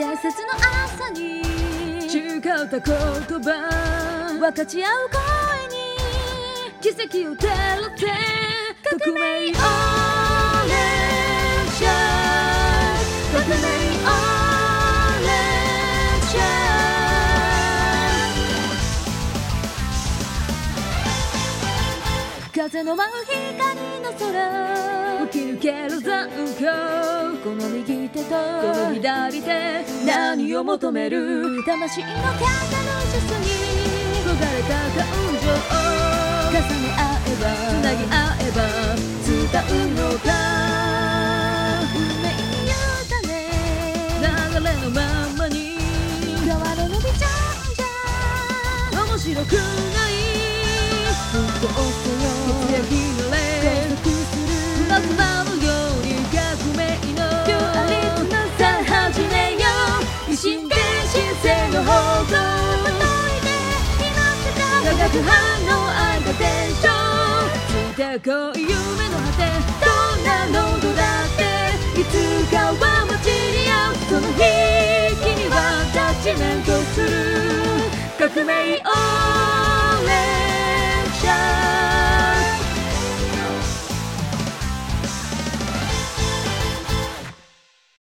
伝説の朝に誓った言葉分かち合う声に奇跡を照らせ革命オーレンジャー革命オーレンジャー風の舞う光の空吹き抜ける残響この右手とこの左手何を求める魂のカタルシスに焦がれた感情重ね合えばつなぎ合えば伝うのか運命に委ね流れのままに川の伸びちゃうんじゃ面白くない運動せよ血液の霊加速するままのように革命のデュアリズムさあ始めよう一心伝心性の方向化学反応愛が伝承ついてこい夢の果てどんな濃度だっていつかは混じり合うその日君はタッチメントする革命を